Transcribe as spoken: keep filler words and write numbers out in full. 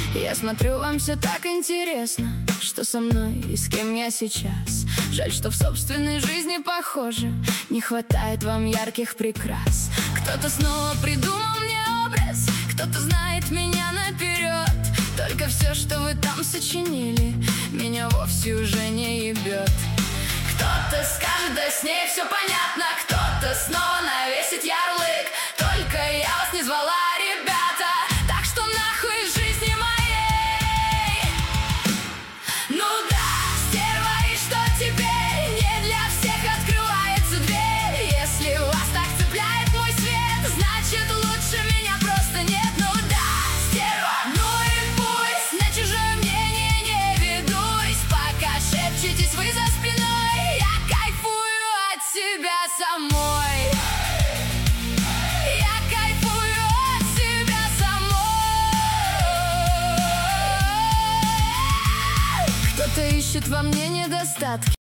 Я смотрю, вам все так интересно, что со мной и с кем я сейчас. Жаль, что в собственной жизни, похоже, не хватает вам ярких прикрас. Кто-то снова придумал мне образ, кто-то знает меня наперед. Только все, что вы там сочинили, меня вовсе уже не ебет. Кто-то скажет, да с ней все понятно, кто-то снова навесит ярлык. Только я вас не звала, ребята, так что нахуй из жизни моей. Ну да, стерва, и что теперь? Не для всех открывается дверь. Если вас так цепляет мой свет, значит лучше меня просто нет. Ну да, стерва, ну и пусть, на чужое мнение не ведусь. Пока шепчетесь вы за спиной, я кайфую от себя самой. Кто-то ищет во мне недостатки,